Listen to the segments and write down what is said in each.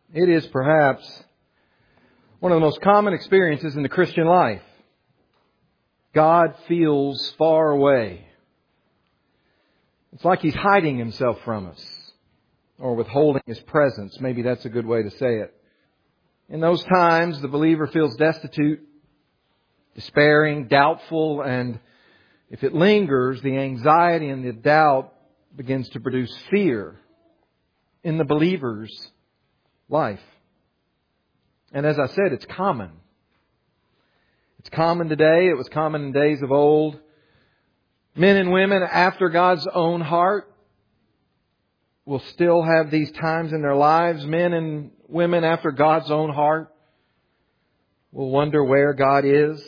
It is perhaps one of the most common experiences in the Christian life. God feels far away. It's like He's hiding Himself from us, or withholding His presence. Maybe that's a good way to say it. In those times, the believer feels destitute, despairing, doubtful, and if it lingers, the anxiety and the doubt begins to produce fear in the believer's life. And as I said, it's common. It's common today. It was common in days of old. Men and women after God's own heart will still have these times in their lives. Men and women after God's own heart will wonder where God is.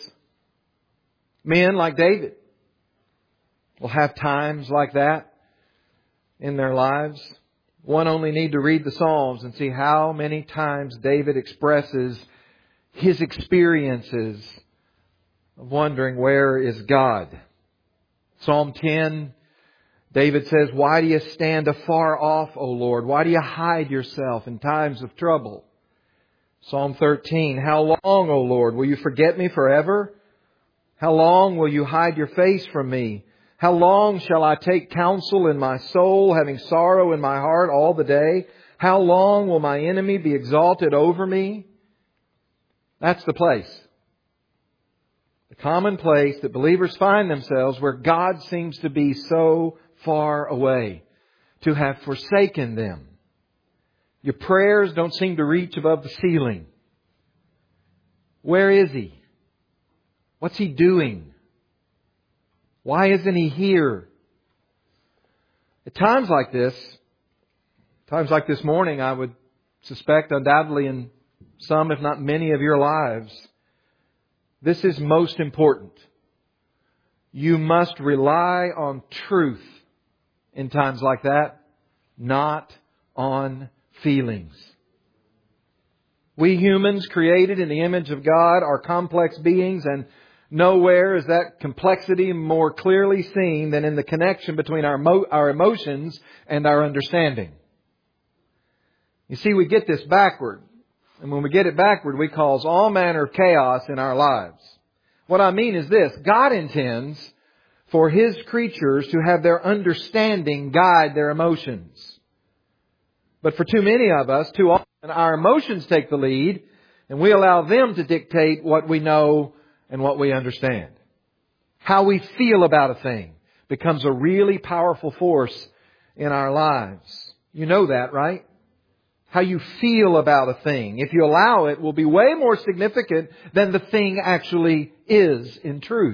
Men like David will have times like that in their lives. One only need to read the Psalms and see how many times David expresses his experiences of wondering, where is God? Psalm 10, David says, "Why do you stand afar off, O Lord? Why do you hide yourself in times of trouble?" Psalm 13, "How long, O Lord, will you forget me forever? How long will you hide your face from me? How long shall I take counsel in my soul, having sorrow in my heart all the day? How long will my enemy be exalted over me?" That's the place. The common place that believers find themselves, where God seems to be so far away, to have forsaken them. Your prayers don't seem to reach above the ceiling. Where is He? What's He doing? Why isn't He here? At times like this morning, I would suspect undoubtedly in some, if not many of your lives, this is most important. You must rely on truth in times like that, not on feelings. We humans, created in the image of God, are complex beings, and nowhere is that complexity more clearly seen than in the connection between our emotions and our understanding. You see, we get this backward. And when we get it backward, we cause all manner of chaos in our lives. What I mean is this: God intends for His creatures to have their understanding guide their emotions. But for too many of us, too often, our emotions take the lead, and we allow them to dictate what we know and what we understand. How we feel about a thing becomes a really powerful force in our lives. You know that, right? How you feel about a thing, if you allow it, will be way more significant than the thing actually is in truth.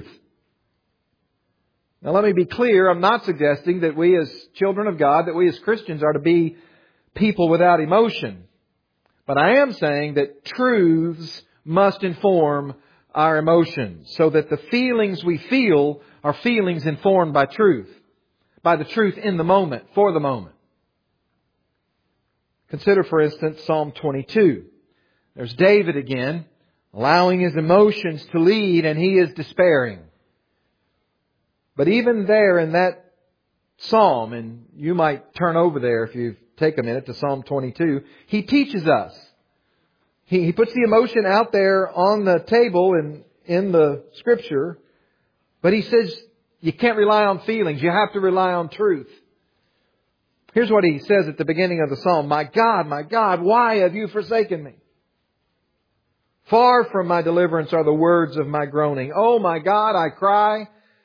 Now let me be clear, I'm not suggesting that we as children of God, that we as Christians are to be people without emotion. But I am saying that truths must inform our emotions, so that the feelings we feel are feelings informed by truth. By the truth in the moment, for the moment. Consider, for instance, Psalm 22. There's David again, allowing his emotions to lead, and he is despairing. But even there in that psalm, and you might turn over there if you take a minute to Psalm 22, he teaches us. He puts the emotion out there on the table in the Scripture, but he says you can't rely on feelings. You have to rely on truth. Here's what he says at the beginning of the psalm: my God, why have you forsaken me? Far from my deliverance are the words of my groaning. Oh my God, I cry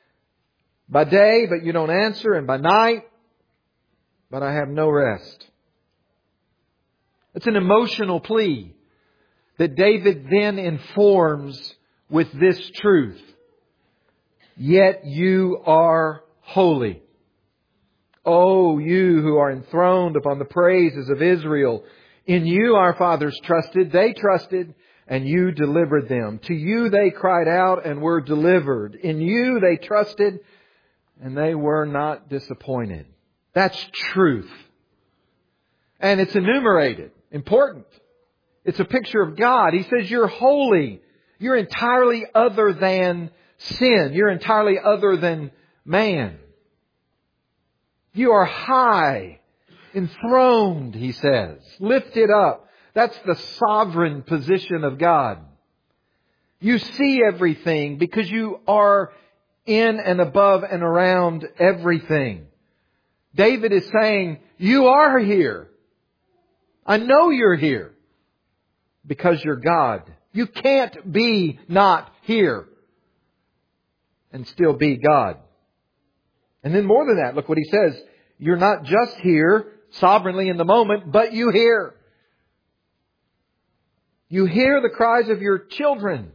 by day, but you don't answer, and by night, but I have no rest. It's an emotional plea that David then informs with this truth: yet you are holy. O you who are enthroned upon the praises of Israel. In you our fathers trusted, they trusted, and you delivered them. To you they cried out and were delivered. In you they trusted, and they were not disappointed. That's truth. And it's enumerated. Important. It's a picture of God. He says you're holy. You're entirely other than sin. You're entirely other than man. You are high, enthroned, he says, lifted up. That's the sovereign position of God. You see everything because you are in and above and around everything. David is saying, you are here. I know you're here because you're God. You can't be not here and still be God. And then more than that, look what he says. You're not just here sovereignly in the moment, but you hear. You hear the cries of your children.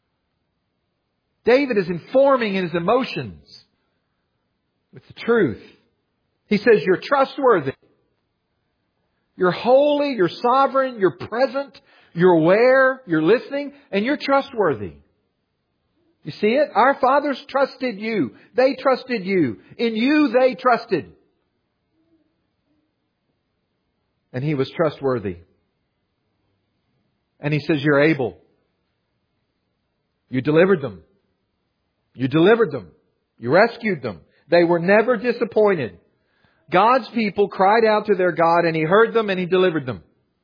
David is informing his emotions with the truth. He says, you're trustworthy. You're holy, you're sovereign, you're present, you're aware, you're listening, and you're trustworthy. You see it? Our fathers trusted you. They trusted you. In you they trusted. And He was trustworthy. And He says, you're able. You delivered them. You delivered them. You rescued them. They were never disappointed. God's people cried out to their God and He heard them and He delivered them.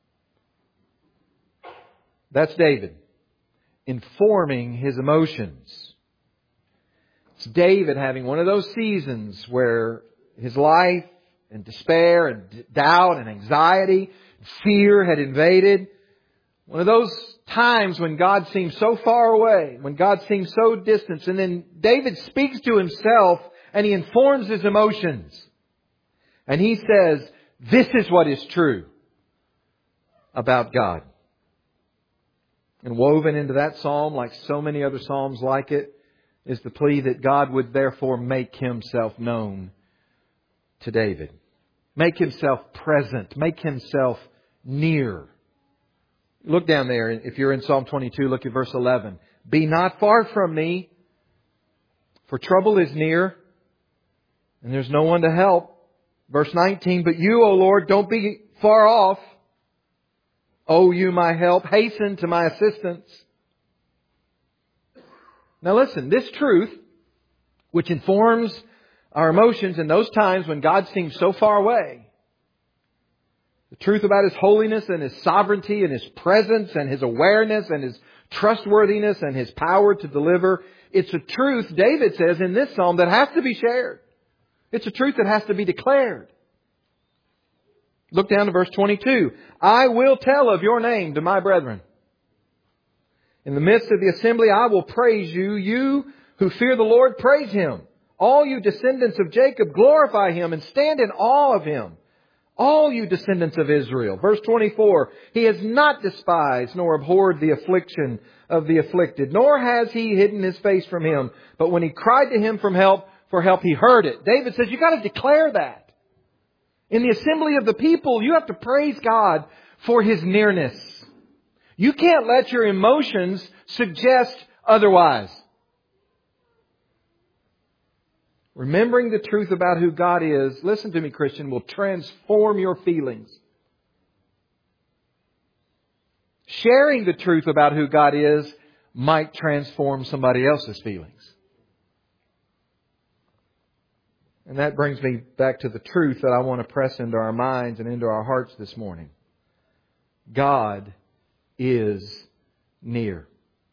That's David. Informing his emotions. It's David having one of those seasons where his life and despair and doubt and anxiety, fear had invaded. One of those times when God seems so far away, when God seems so distant. And then David speaks to himself and he informs his emotions. And he says, this is what is true about God. And woven into that psalm, like so many other psalms like it, is the plea that God would therefore make Himself known to David. Make Himself present. Make Himself near. Look down there. If you're in Psalm 22, look at verse 11. Be not far from me, for trouble is near, and there's no one to help. Verse 19, but you, O Lord, don't be far off. O you, my help, hasten to my assistance. Now listen, this truth, which informs our emotions in those times when God seems so far away, the truth about His holiness and His sovereignty and His presence and His awareness and His trustworthiness and His power to deliver, it's a truth, David says in this psalm, that has to be shared. It's a truth that has to be declared. Look down to verse 22. I will tell of your name to my brethren. In the midst of the assembly, I will praise you. You who fear the Lord, praise Him. All you descendants of Jacob, glorify Him and stand in awe of Him. All you descendants of Israel. Verse 24. He has not despised nor abhorred the affliction of the afflicted, nor has He hidden His face from him. But when he cried to Him for help, He heard it. David says, you've got to declare that. In the assembly of the people, you have to praise God for His nearness. You can't let your emotions suggest otherwise. Remembering the truth about who God is, listen to me, Christian, will transform your feelings. Sharing the truth about who God is might transform somebody else's feelings. And that brings me back to the truth that I want to press into our minds and into our hearts this morning. God is near.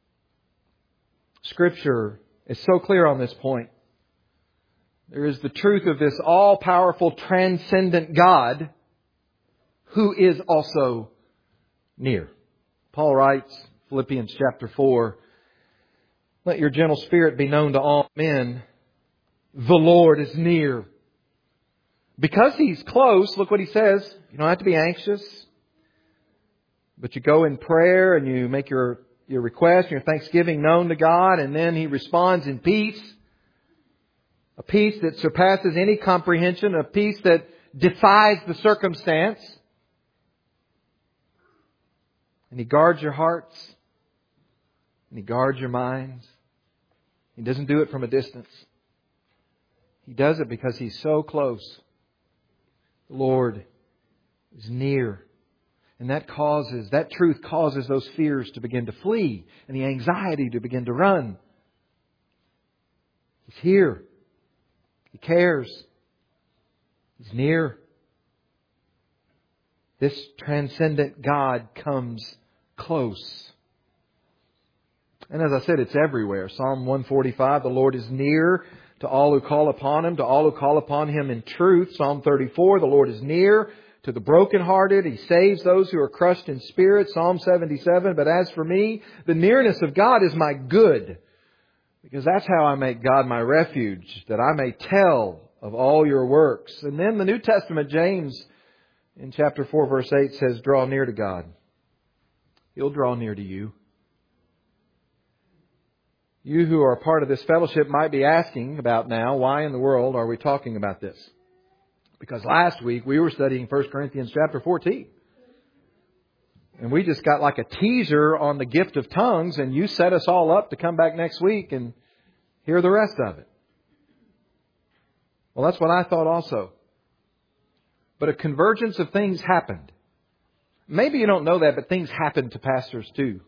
Scripture is so clear on this point. There is the truth of this all-powerful, transcendent God who is also near. Paul writes, Philippians chapter 4, let your gentle spirit be known to all men. The Lord is near. Because He's close, look what He says. You don't have to be anxious. But you go in prayer and you make your request and your thanksgiving known to God. And then He responds in peace. A peace that surpasses any comprehension. A peace that defies the circumstance. And He guards your hearts. And He guards your minds. He doesn't do it from a distance. He does it because He's so close. The Lord is near. And that truth causes those fears to begin to flee and the anxiety to begin to run. He's here. He cares. He's near. This transcendent God comes close. And as I said, it's everywhere. Psalm 145, the Lord is near to all who call upon Him, to all who call upon Him in truth. Psalm 34, the Lord is near to the brokenhearted. He saves those who are crushed in spirit. Psalm 77, but as for me, the nearness of God is my good, because that's how I make God my refuge, that I may tell of all your works. And then the New Testament, James, in chapter 4, verse 8 says, draw near to God. He'll draw near to you. You who are a part of this fellowship might be asking about now, why in the world are we talking about this? Because last week we were studying 1 Corinthians chapter 14. And we just got like a teaser on the gift of tongues, and you set us all up to come back next week and hear the rest of it. Well, that's what I thought also. But a convergence of things happened. Maybe you don't know that, but things happen to pastors too.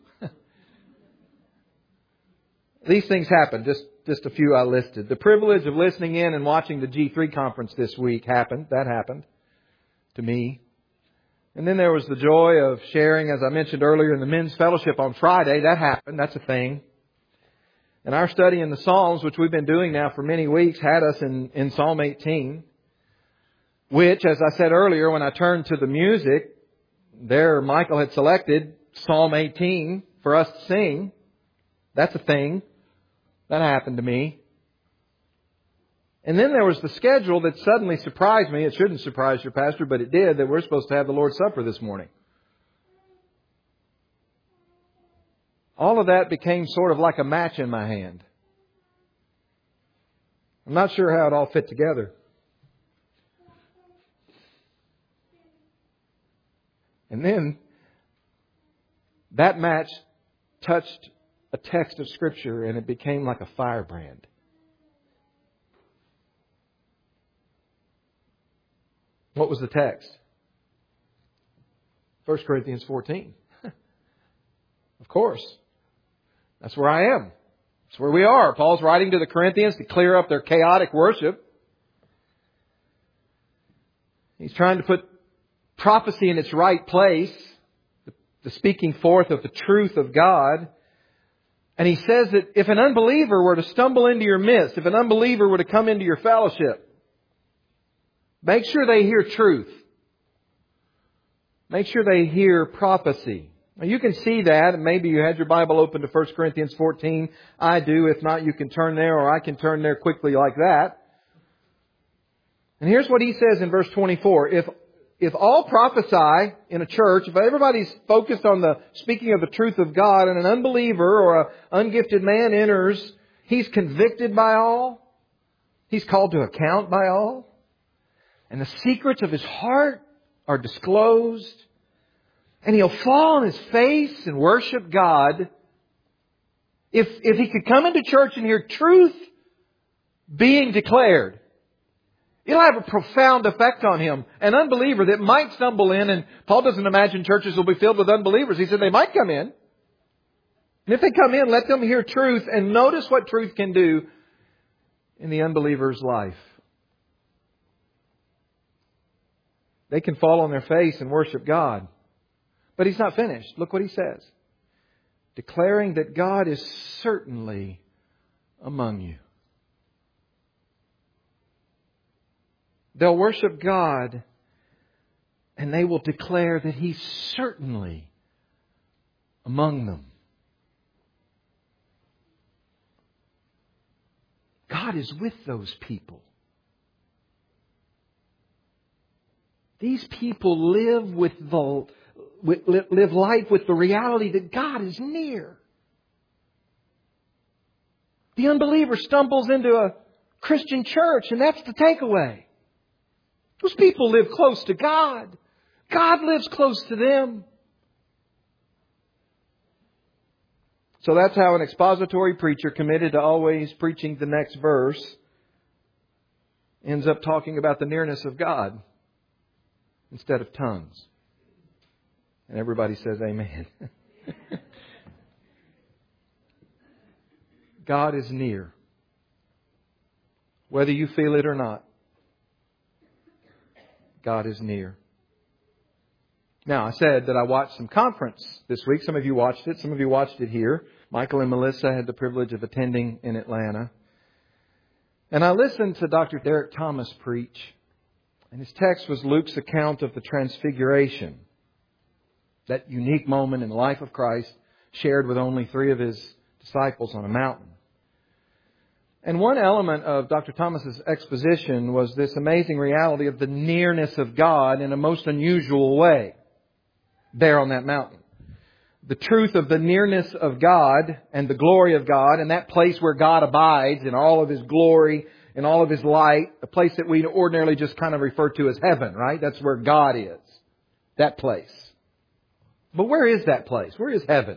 These things happened. Just a few I listed. The privilege of listening in and watching the G3 conference this week happened. That happened to me. And then there was the joy of sharing, as I mentioned earlier, in the men's fellowship on Friday. That happened. That's a thing. And our study in the Psalms, which we've been doing now for many weeks, had us in Psalm 18, which, as I said earlier, when I turned to the music, there Michael had selected Psalm 18 for us to sing. That's a thing. That happened to me. And then there was the schedule that suddenly surprised me. It shouldn't surprise your pastor, but it did, that we're supposed to have the Lord's Supper this morning. All of that became sort of like a match in my hand. I'm not sure how it all fit together. And then that match touched a text of Scripture, and it became like a firebrand. What was the text? 1 Corinthians 14. Of course. That's where I am. That's where we are. Paul's writing to the Corinthians to clear up their chaotic worship. He's trying to put prophecy in its right place, the speaking forth of the truth of God. And he says that if an unbeliever were to stumble into your midst, if an unbeliever were to come into your fellowship, make sure they hear truth. Make sure they hear prophecy. Now you can see that, and maybe you had your Bible open to 1 Corinthians 14. I do. If not, you can turn there, or I can turn there quickly like that. And here's what he says in verse 24. If all prophesy in a church, if everybody's focused on the speaking of the truth of God, and an unbeliever or an ungifted man enters, he's convicted by all. He's called to account by all. And the secrets of his heart are disclosed. And he'll fall on his face and worship God. If he could come into church and hear truth being declared, it'll have a profound effect on him. An unbeliever that might stumble in, and Paul doesn't imagine churches will be filled with unbelievers. He said they might come in. And if they come in, let them hear truth and notice what truth can do in the unbeliever's life. They can fall on their face and worship God. But he's not finished. Look what he says. Declaring that God is certainly among you. They'll worship God, and they will declare that He's certainly among them. God is with those people. These people live live life with the reality that God is near. The unbeliever stumbles into a Christian church, and that's the takeaway. Those people live close to God. God lives close to them. So that's how an expository preacher committed to always preaching the next verse ends up talking about the nearness of God instead of tongues. And everybody says amen. God is near. Whether you feel it or not, God is near. Now, I said that I watched some conference this week. Some of you watched it. Some of you watched it here. Michael and Melissa had the privilege of attending in Atlanta. And I listened to Dr. Derek Thomas preach. And his text was Luke's account of the Transfiguration. That unique moment in the life of Christ shared with only 3 of His disciples on a mountain. And one element of Dr. Thomas's exposition was this amazing reality of the nearness of God in a most unusual way there on that mountain. The truth of the nearness of God and the glory of God and that place where God abides in all of His glory and all of His light, a place that we ordinarily just kind of refer to as heaven, right? That's where God is. That place. But where is that place? Where is heaven?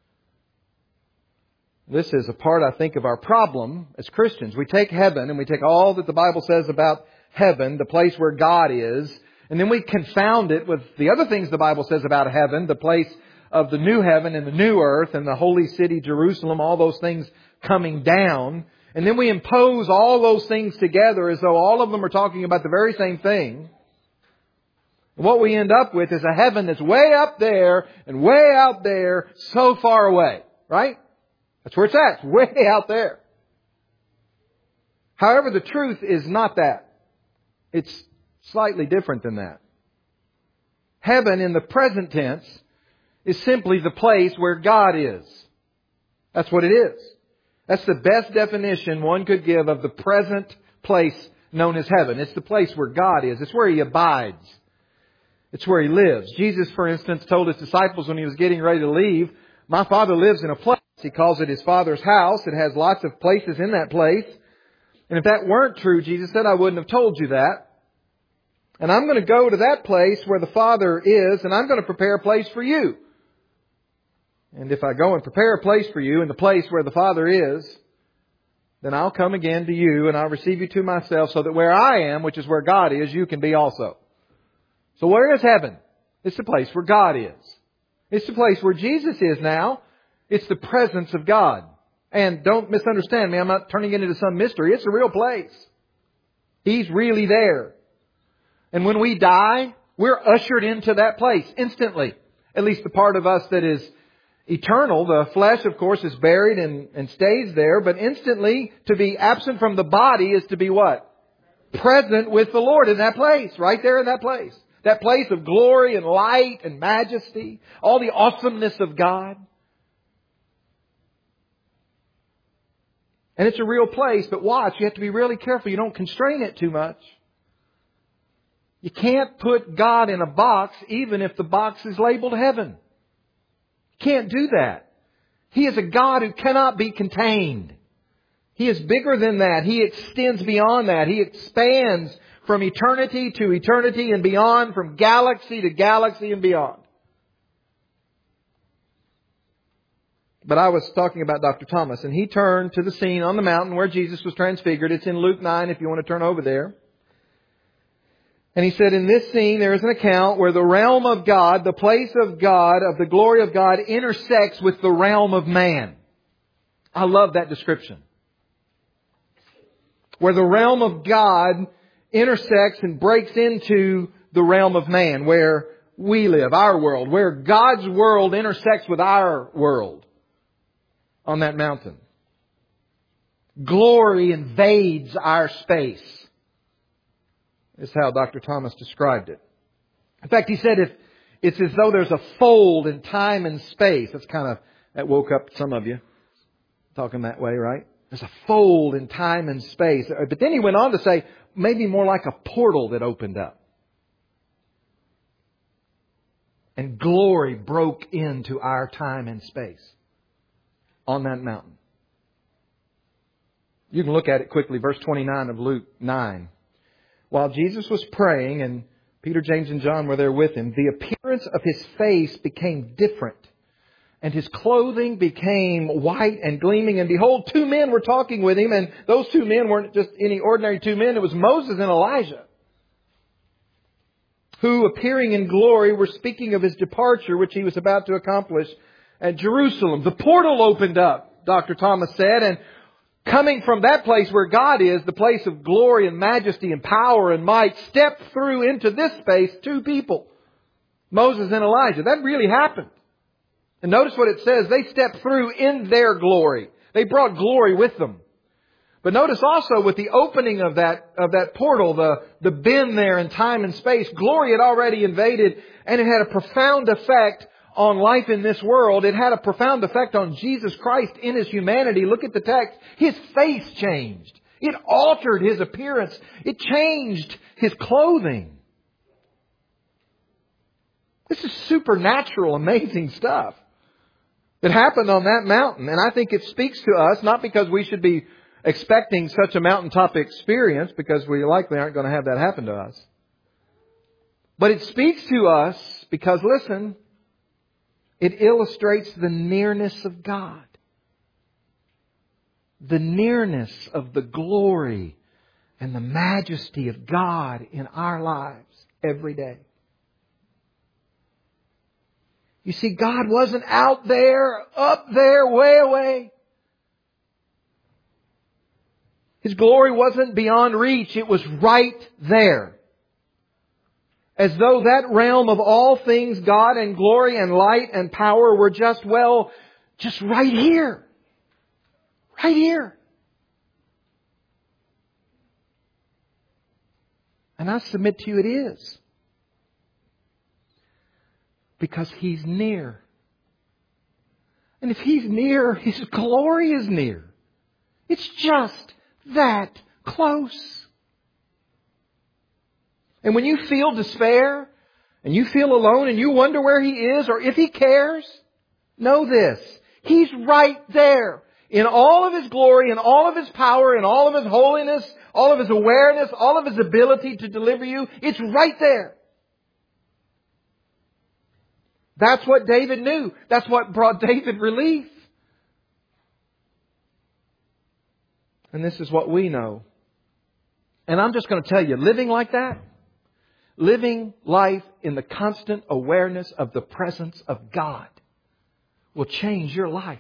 This is a part, I think, of our problem as Christians. We take heaven and we take all that the Bible says about heaven, the place where God is, and then we confound it with the other things the Bible says about heaven, the place of the new heaven and the new earth and the holy city, Jerusalem, all those things coming down. And then we impose all those things together as though all of them are talking about the very same thing. And what we end up with is a heaven that's way up there and way out there, so far away, right? That's where it's at. It's way out there. However, the truth is not that. It's slightly different than that. Heaven in the present tense is simply the place where God is. That's what it is. That's the best definition one could give of the present place known as heaven. It's the place where God is. It's where He abides. It's where He lives. Jesus, for instance, told His disciples when He was getting ready to leave, "My Father lives in a place." He calls it His Father's house. It has lots of places in that place. And if that weren't true, Jesus said, I wouldn't have told you that. And I'm going to go to that place where the Father is, and I'm going to prepare a place for you. And if I go and prepare a place for you in the place where the Father is, then I'll come again to you and I'll receive you to myself so that where I am, which is where God is, you can be also. So where is heaven? It's the place where God is. It's the place where Jesus is now. It's the presence of God. And don't misunderstand me, I'm not turning it into some mystery. It's a real place. He's really there. And when we die, we're ushered into that place instantly. At least the part of us that is eternal. The flesh, of course, is buried and stays there. But instantly, to be absent from the body is to be what? Present with the Lord in that place. Right there in that place. That place of glory and light and majesty. All the awesomeness of God. And it's a real place, but watch, you have to be really careful. You don't constrain it too much. You can't put God in a box even if the box is labeled heaven. You can't do that. He is a God who cannot be contained. He is bigger than that. He extends beyond that. He expands from eternity to eternity and beyond, from galaxy to galaxy and beyond. But I was talking about Dr. Thomas, and he turned to the scene on the mountain where Jesus was transfigured. It's in Luke 9 if you want to turn over there. And he said, in this scene there is an account where the realm of God, the place of God, of the glory of God, intersects with the realm of man. I love that description. Where the realm of God intersects and breaks into the realm of man, where we live, our world, where God's world intersects with our world on that mountain. Glory invades our space. Is how Dr. Thomas described it. In fact, he said it's as though there's a fold in time and space. That woke up some of you talking that way, right? There's a fold in time and space. But then he went on to say, maybe more like a portal that opened up. And glory broke into our time and space on that mountain. You can look at it quickly. Verse 29 of Luke 9. While Jesus was praying, and Peter, James, and John were there with him, the appearance of His face became different. And His clothing became white and gleaming. And behold, 2 men were talking with Him. And those 2 men weren't just any ordinary 2 men. It was Moses and Elijah, who, appearing in glory, were speaking of His departure, which He was about to accomplish at Jerusalem. The portal opened up, Dr. Thomas said, and coming from that place where God is, the place of glory and majesty and power and might, stepped through into this space 2 people. Moses and Elijah. That really happened. And notice what it says. They stepped through in their glory. They brought glory with them. But notice also with the opening of that portal, the bend there in time and space, glory had already invaded, and it had a profound effect on life in this world. It had a profound effect on Jesus Christ in His humanity. Look at the text. His face changed. It altered His appearance. It changed His clothing. This is supernatural, amazing stuff that happened on that mountain. And I think it speaks to us, not because we should be expecting such a mountaintop experience, because we likely aren't going to have that happen to us. But it speaks to us because, listen, it illustrates the nearness of God. The nearness of the glory and the majesty of God in our lives every day. You see, God wasn't out there, up there, way away. His glory wasn't beyond reach. It was right there. As though that realm of all things, God and glory and light and power, were just right here. Right here. And I submit to you it is. Because He's near. And if He's near, His glory is near. It's just that close. And when you feel despair, and you feel alone, and you wonder where He is, or if He cares, know this. He's right there. In all of His glory, in all of His power, in all of His holiness, all of His awareness, all of His ability to deliver you, it's right there. That's what David knew. That's what brought David relief. And this is what we know. And I'm just going to tell you, living like that, living life in the constant awareness of the presence of God, will change your life.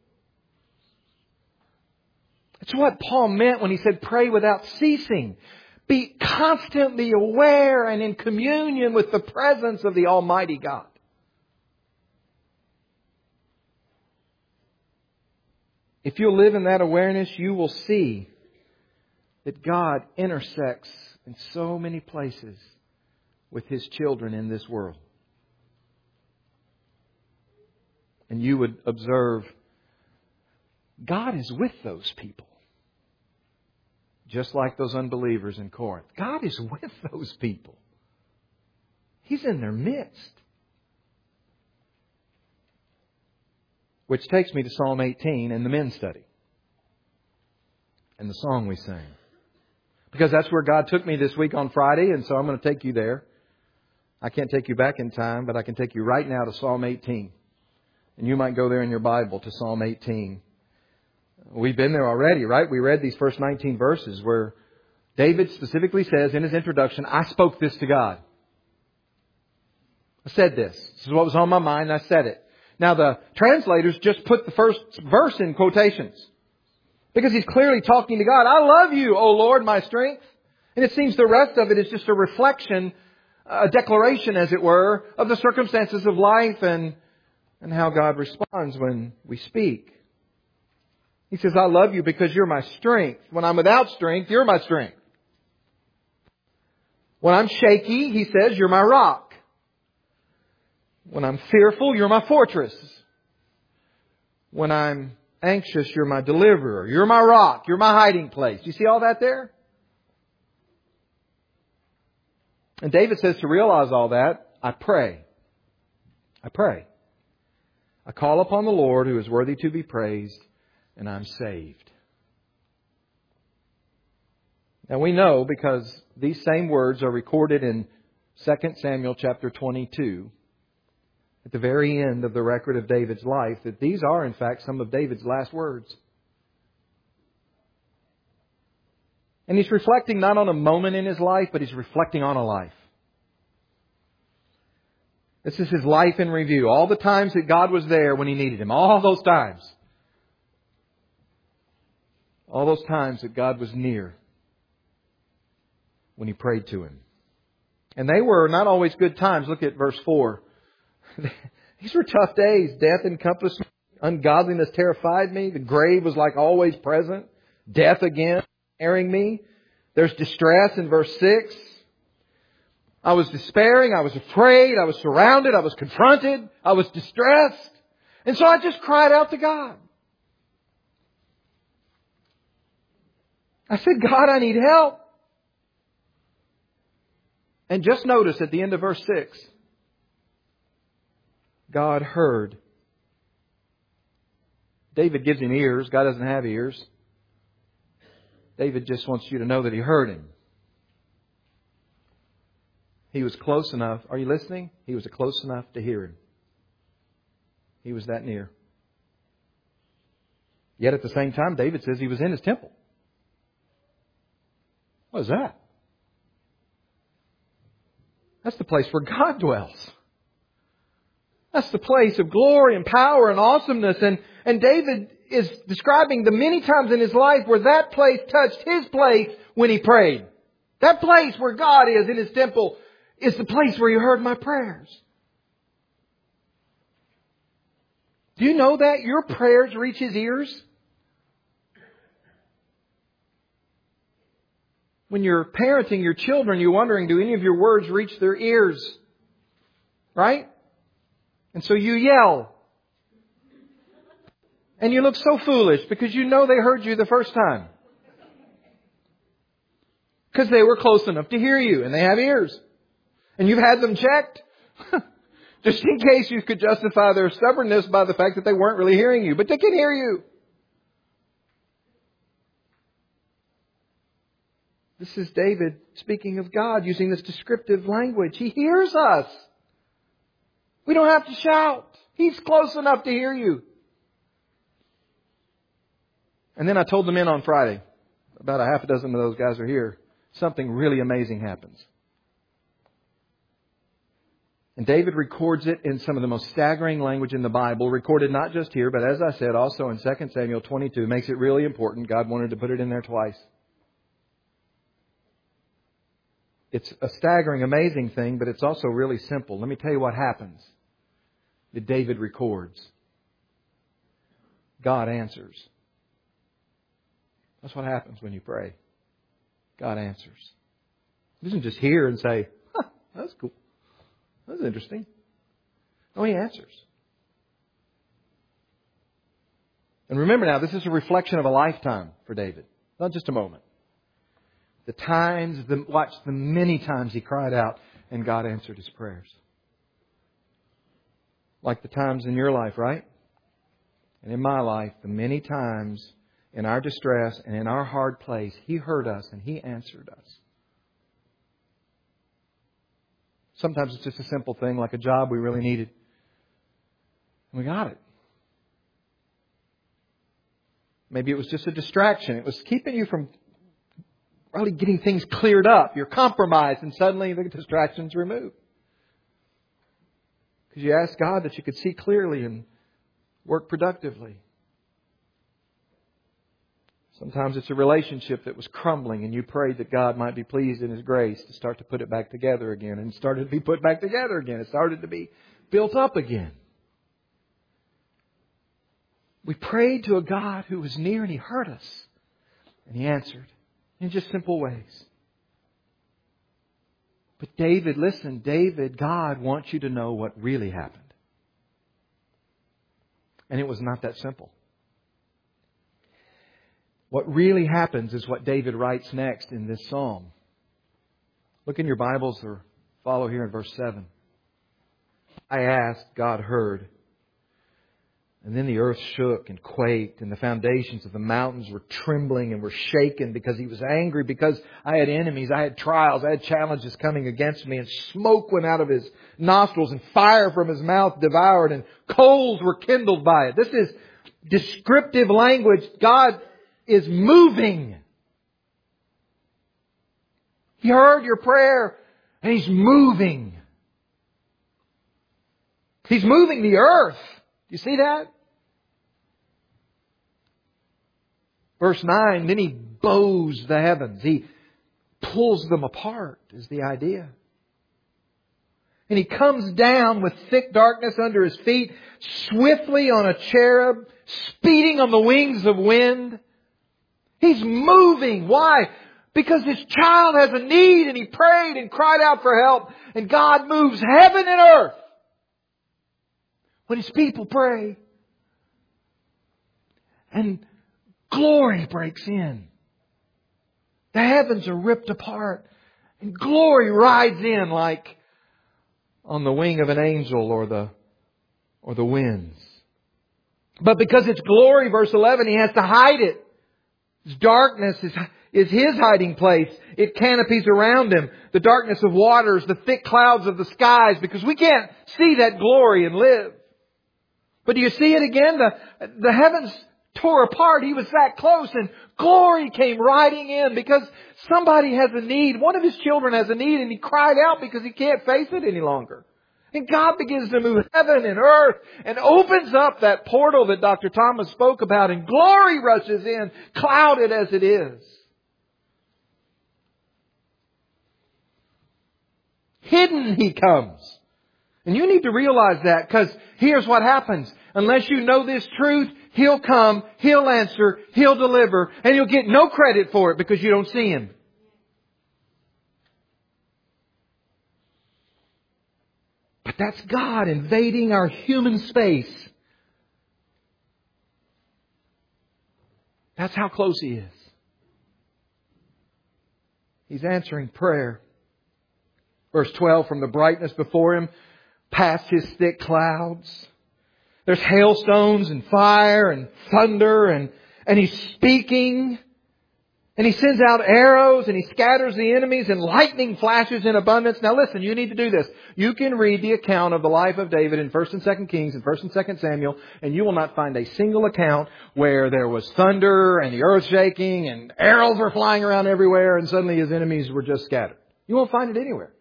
It's what Paul meant when he said pray without ceasing. Be constantly aware and in communion with the presence of the Almighty God. If you'll live in that awareness, you will see that God intersects in so many places with His children in this world. And you would observe God is with those people. Just like those unbelievers in Corinth. God is with those people. He's in their midst. Which takes me to Psalm 18 and the men's study. And the song we sang. Because that's where God took me this week on Friday, and so I'm going to take you there. I can't take you back in time, but I can take you right now to Psalm 18. And you might go there in your Bible to Psalm 18. We've been there already, right? We read these first 19 verses where David specifically says in his introduction, I spoke this to God. I said this. This is what was on my mind, and I said it. Now the translators just put the first verse in quotations. Because he's clearly talking to God. I love you, O Lord, my strength. And it seems the rest of it is just a reflection, a declaration, as it were, of the circumstances of life and how God responds when we speak. He says, I love you because you're my strength. When I'm without strength, you're my strength. When I'm shaky, He says, you're my rock. When I'm fearful, you're my fortress. When I'm anxious, you're my deliverer. You're my rock. You're my hiding place. You see all that there? And David says to realize all that, I pray. I pray. I call upon the Lord who is worthy to be praised, and I'm saved. Now we know, because these same words are recorded in 2 Samuel chapter 22, at the very end of the record of David's life, that these are in fact some of David's last words. And he's reflecting not on a moment in his life, but he's reflecting on a life. This is his life in review. All the times that God was there when he needed Him. All those times. All those times that God was near when he prayed to Him. And they were not always good times. Look at verse 4. These were tough days. Death encompassed me. Ungodliness terrified me. The grave was like always present. Death again snaring me. There's distress in verse 6. I was despairing. I was afraid. I was surrounded. I was confronted. I was distressed. And so I just cried out to God. I said, God, I need help. And just notice at the end of verse 6, God heard. David gives him ears. God doesn't have ears. David just wants you to know that He heard him. He was close enough. Are you listening? He was close enough to hear him. He was that near. Yet at the same time, David says he was in his temple. What is that? That's the place where God dwells. That's the place of glory and power and awesomeness. And David is describing the many times in his life where that place touched his place when he prayed. That place where God is in His temple is the place where He heard my prayers. Do you know that your prayers reach His ears? When you're parenting your children, you're wondering, do any of your words reach their ears? Right? And so you yell. And you look so foolish because you know they heard you the first time. Because they were close enough to hear you and they have ears. And you've had them checked. Just in case you could justify their stubbornness by the fact that they weren't really hearing you. But they can hear you. This is David speaking of God using this descriptive language. He hears us. We don't have to shout. He's close enough to hear you. And then I told the men on Friday, about a half a dozen of those guys are here, something really amazing happens. And David records it in some of the most staggering language in the Bible, recorded not just here, but as I said, also in 2 Samuel 22, makes it really important. God wanted to put it in there twice. It's a staggering, amazing thing, but it's also really simple. Let me tell you what happens that David records. God answers. That's what happens when you pray. God answers. He doesn't just hear and say, that's cool. That's interesting. No, He answers. And remember now, this is a reflection of a lifetime for David. Not just a moment. Watch the many times he cried out and God answered his prayers. Like the times in your life, right? And in my life, the many times in our distress and in our hard place, He heard us and He answered us. Sometimes it's just a simple thing like a job we really needed. And we got it. Maybe it was just a distraction. It was keeping you from really getting things cleared up. You're compromised and suddenly the distraction's removed. Because you asked God that you could see clearly and work productively. Sometimes it's a relationship that was crumbling and you prayed that God might be pleased in His grace to start to put it back together again. And it started to be put back together again. It started to be built up again. We prayed to a God who was near and He heard us. And He answered in just simple ways. But David, listen, God wants you to know what really happened. And it was not that simple. What really happens is what David writes next in this psalm. Look in your Bibles or follow here in verse 7. I asked, God heard. And then the earth shook and quaked, and the foundations of the mountains were trembling and were shaken because He was angry, because I had enemies, I had trials, I had challenges coming against me, and smoke went out of His nostrils, and fire from His mouth devoured, and coals were kindled by it. This is descriptive language. God is moving. He heard your prayer, and He's moving. He's moving the earth. You see that? Verse 9, then He bows the heavens. He pulls them apart is the idea. And He comes down with thick darkness under His feet, swiftly on a cherub, speeding on the wings of wind. He's moving. Why? Because His child has a need and He prayed and cried out for help. And God moves heaven and earth when His people pray. And glory breaks in. The heavens are ripped apart. And glory rides in like on the wing of an angel or the winds. But because it's glory, verse 11, He has to hide it. His darkness is His hiding place. It canopies around Him. The darkness of waters, the thick clouds of the skies, because we can't see that glory and live. But do you see it again? The heavens tore apart. He was that close, and glory came riding in because somebody has a need. One of His children has a need, and he cried out because he can't face it any longer. And God begins to move heaven and earth and opens up that portal that Dr. Thomas spoke about, and glory rushes in, clouded as it is. Hidden He comes. And you need to realize that, because here's what happens. Unless you know this truth, He'll come, He'll answer, He'll deliver, and you'll get no credit for it because you don't see Him. But that's God invading our human space. That's how close He is. He's answering prayer. Verse 12, from the brightness before Him, past His thick clouds. There's hailstones and fire and thunder and He's speaking. And He sends out arrows and He scatters the enemies and lightning flashes in abundance. Now listen, you need to do this. You can read the account of the life of David in 1 and 2 Kings and 1 and 2 Samuel, and you will not find a single account where there was thunder and the earth shaking and arrows were flying around everywhere and suddenly his enemies were just scattered. You won't find it anywhere.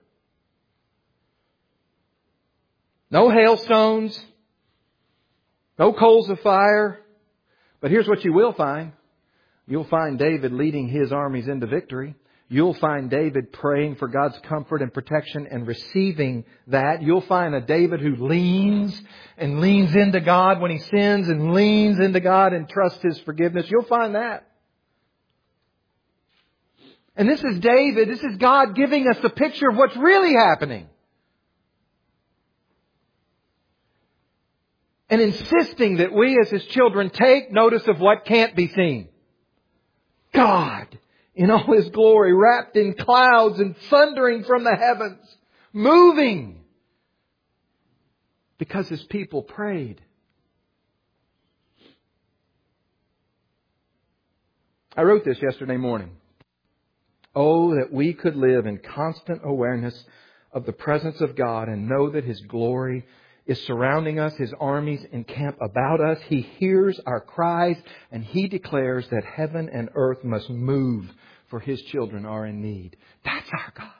No hailstones. No coals of fire. But here's what you will find. You'll find David leading his armies into victory. You'll find David praying for God's comfort and protection and receiving that. You'll find a David who leans into God when he sins and leans into God and trusts His forgiveness. You'll find that. And this is David. This is God giving us the picture of what's really happening. And insisting that we as His children take notice of what can't be seen. God, in all His glory, wrapped in clouds and thundering from the heavens, moving. Because His people prayed. I wrote this yesterday morning. Oh, that we could live in constant awareness of the presence of God and know that His glory is surrounding us. His armies encamp about us. He hears our cries and He declares that heaven and earth must move for His children are in need. That's our God.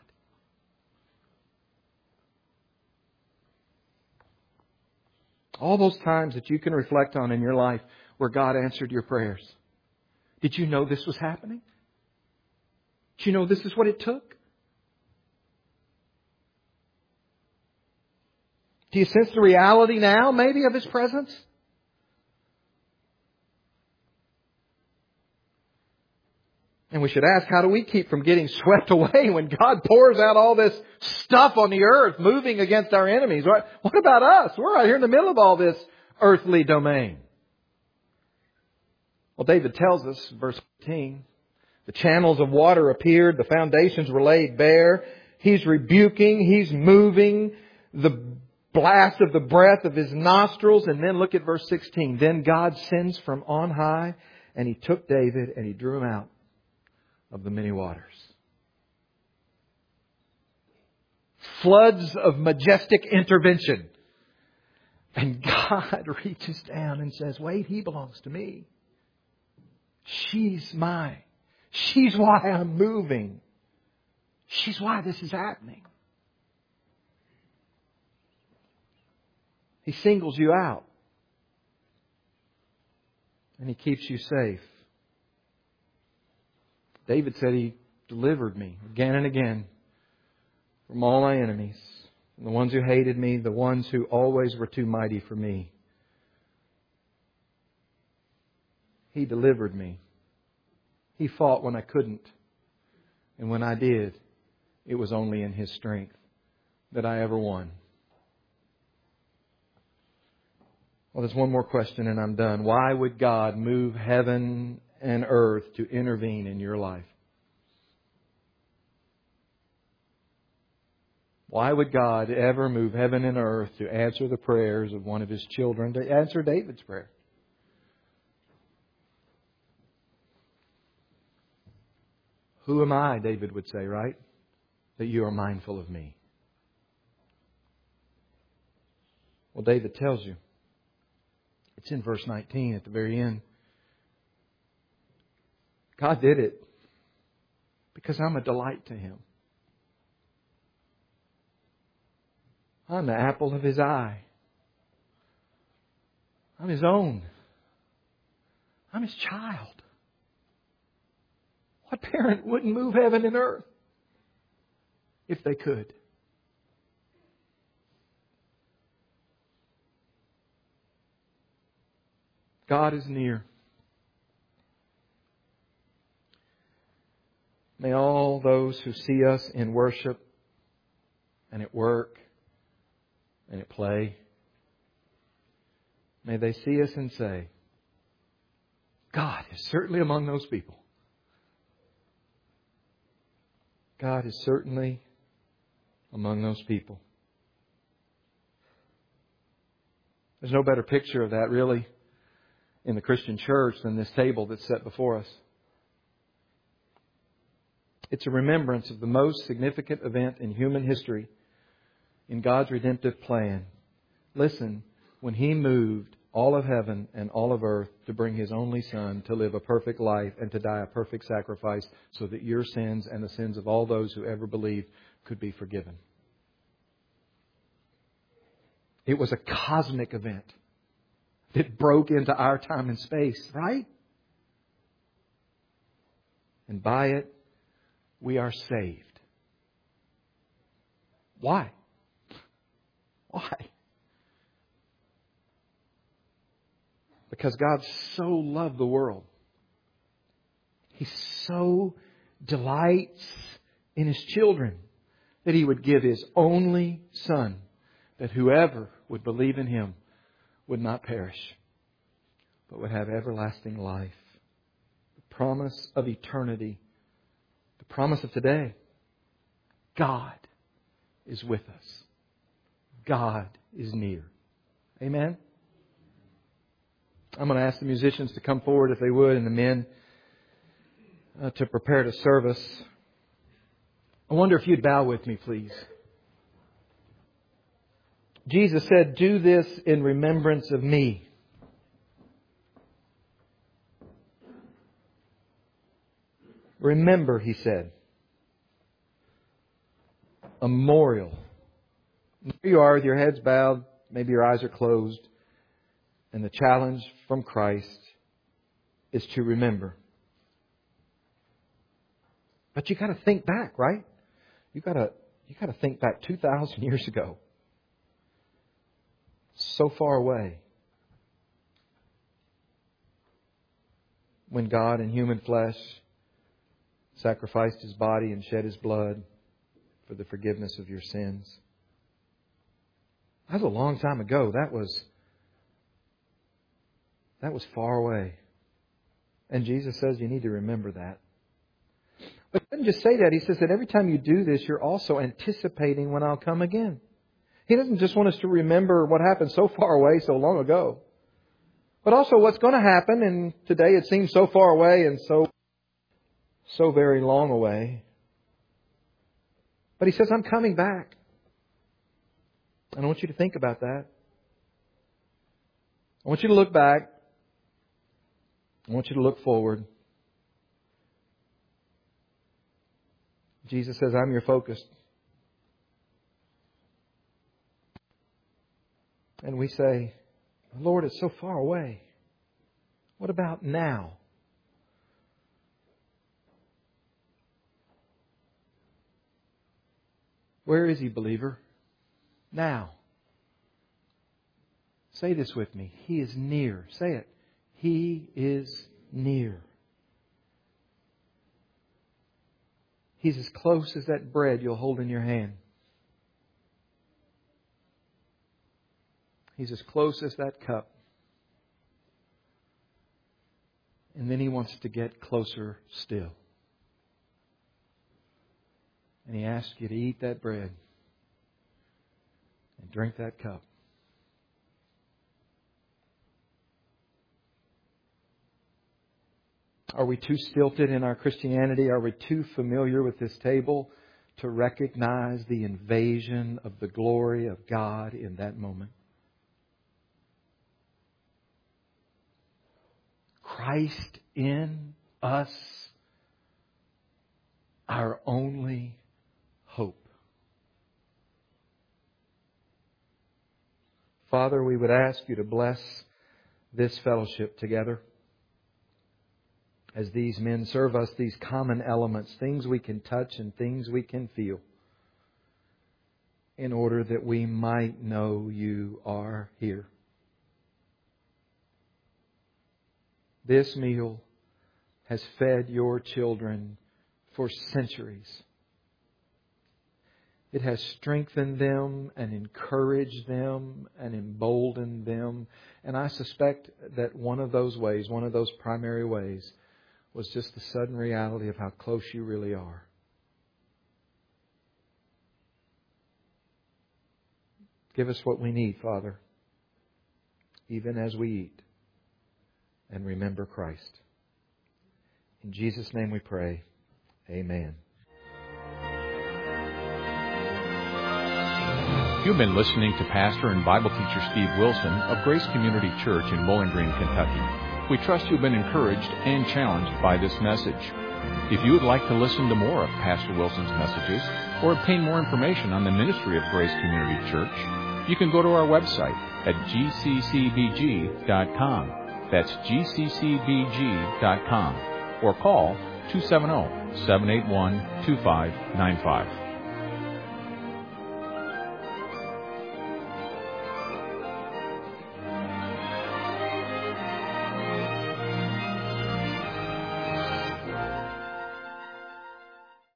All those times that you can reflect on in your life where God answered your prayers. Did you know this was happening? Did you know this is what it took? Do you sense the reality now, maybe, of His presence? And we should ask, how do we keep from getting swept away when God pours out all this stuff on the earth, moving against our enemies? What about us? We're right here in the middle of all this earthly domain. Well, David tells us, verse 15, the channels of water appeared, the foundations were laid bare. He's rebuking, He's moving the blast of the breath of His nostrils. And then look at verse 16. Then God sends from on high, and He took David and He drew him out of the many waters. Floods of majestic intervention. And God reaches down and says, wait, he belongs to me. She's mine. She's why I'm moving. She's why this is happening. He singles you out. And He keeps you safe. David said, He delivered me again and again from all my enemies. the ones who hated me, the ones who always were too mighty for me. He delivered me. He fought when I couldn't. And when I did, it was only in His strength that I ever won. Well, there's one more question and I'm done. Why would God move heaven and earth to intervene in your life? Why would God ever move heaven and earth to answer the prayers of one of His children, to answer David's prayer? Who am I, David would say, right? That you are mindful of me. Well, David tells you. It's in verse 19 at the very end. God did it because I'm a delight to Him. I'm the apple of His eye. I'm His own. I'm His child. What parent wouldn't move heaven and earth if they could? God is near. May all those who see us in worship and at work and at play, may they see us and say, God is certainly among those people. God is certainly among those people. There's no better picture of that, really, in the Christian church than this table that's set before us. It's a remembrance of the most significant event in human history, in God's redemptive plan. Listen, when He moved all of heaven and all of earth to bring His only Son to live a perfect life and to die a perfect sacrifice so that your sins and the sins of all those who ever believed could be forgiven. It was a cosmic event that broke into our time and space, right? And by it, we are saved. Why? Why? Because God so loved the world. He so delights in His children that He would give His only Son, that whoever would believe in Him would not perish, but would have everlasting life. The promise of eternity. The promise of today. God is with us. God is near. Amen? I'm going to ask the musicians to come forward if they would, and the men to prepare to serve us. I wonder if you'd bow with me, please. Jesus said, "Do this in remembrance of me." Remember, He said. A memorial. There you are with your heads bowed. Maybe your eyes are closed. And the challenge from Christ is to remember. But you got to think back, right? You got to think back 2,000 years ago. So far away. When God in human flesh sacrificed His body and shed His blood for the forgiveness of your sins. That was a long time ago. That was far away. And Jesus says you need to remember that. But He doesn't just say that. He says that every time you do this, you're also anticipating when I'll come again. He doesn't just want us to remember what happened so far away, so long ago. But also what's going to happen, and today it seems so far away and so very long away. But He says, I'm coming back. And I want you to think about that. I want you to look back. I want you to look forward. Jesus says, I'm your focus. And we say, Lord, it's so far away. What about now? Where is He, believer? now. Say this with me. He is near. Say it. He is near. He's as close as that bread you'll hold in your hand. He's as close as that cup. And then He wants to get closer still. And He asks you to eat that bread and drink that cup. Are we too stilted in our Christianity? Are we too familiar with this table to recognize the invasion of the glory of God in that moment? Christ in us, our only hope. Father, we would ask You to bless this fellowship together. As these men serve us these common elements, things we can touch and things we can feel, in order that we might know You are here. This meal has fed Your children for centuries. It has strengthened them and encouraged them and emboldened them. And I suspect that one of those ways, one of those primary ways, was just the sudden reality of how close You really are. Give us what we need, Father, even as we eat and remember Christ. In Jesus' name we pray. Amen. You've been listening to Pastor and Bible teacher Steve Wilson of Grace Community Church in Bowling Green, Kentucky. We trust you've been encouraged and challenged by this message. If you would like to listen to more of Pastor Wilson's messages or obtain more information on the ministry of Grace Community Church, you can go to our website at gccbg.com. That's gccbg.com. Or call 270-781-2595.